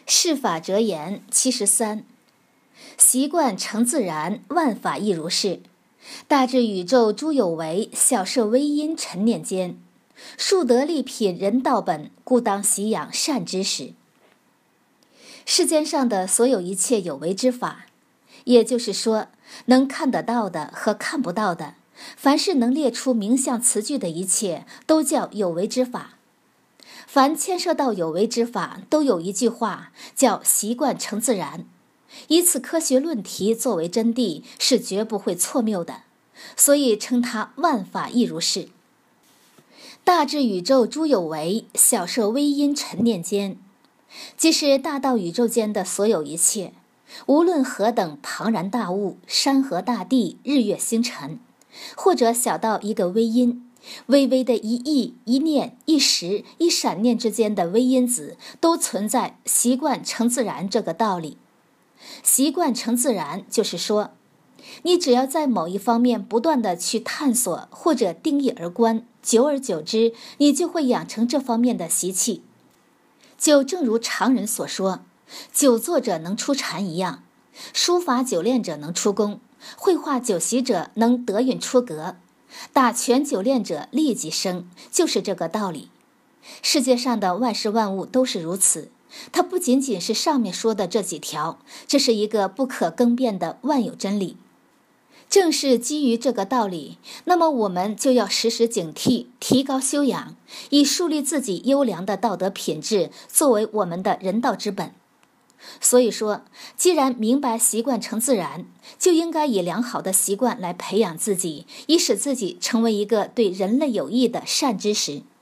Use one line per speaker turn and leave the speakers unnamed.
世法则言73，习惯成自然，万法亦如是。大至宇宙诸有为，小摄微因陈念间。庶得利品人道本，故当习养善知识。世间上的所有一切有为之法，也就是说，能看得到的和看不到的，凡是能列出名相词句的一切，都叫有为之法。凡牵涉到有为之法，都有一句话叫习惯成自然。以此科学论题作为真谛，是绝不会错谬的，所以称它万法亦如是。大至宇宙诸有为，小摄微因陈念间，即是大到宇宙间的所有一切，无论何等庞然大物，山河大地，日月星辰，或者小到一个微因，微微的一意、一念、一时、一闪念之间的微因子，都存在习惯成自然这个道理。习惯成自然，就是说，你只要在某一方面不断地去探索或者定义而观，久而久之，你就会养成这方面的习气。就正如常人所说，久坐者能出禅一样，书法久练者能出功，绘画久习者能得韵出格，打拳久练者立即生，就是这个道理。世界上的万事万物都是如此，它不仅仅是上面说的这几条，这是一个不可更变的万有真理。正是基于这个道理，那么我们就要时时警惕，提高修养，以树立自己优良的道德品质作为我们的人道之本。所以说，既然明白习惯成自然，就应该以良好的习惯来培养自己，以使自己成为一个对人类有益的善知识。